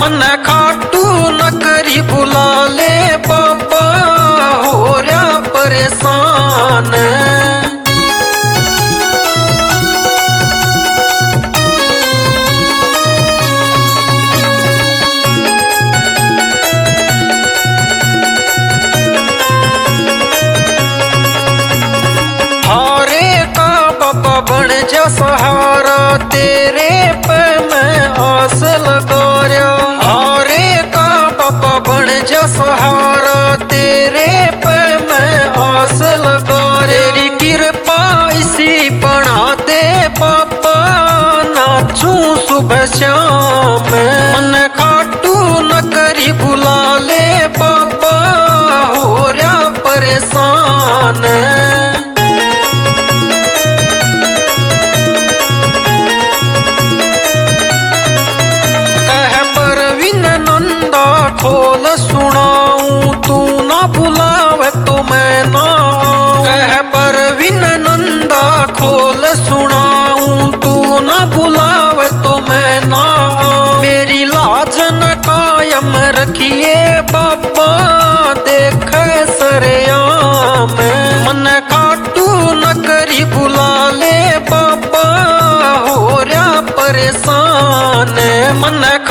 मन खाटू न करी बुला ले बाबा हो रहा परेशान। हारे का बाबा बन जा सहारा तेरे पे मैं आस लगा रहा। हारे का बाबा बन जा सहारा तेरे पे मैं आस लगा तेरी कृपा इसी बना दे बाबा नाचूं सुबह शाम। मन खाटू न करी बुला ले बाबा हो रहा परेशान। खोल सुनाऊं तू ना बुलावे तो मैं ना कह परवीन नंदा खोल सुनाऊं तू ना बुलावे तो मैं ना। मेरी लाज न कायम रखिए बाबा देख सरेआम। मन खाटू न करी बुला ले बाबा हो रहा परेशान। मन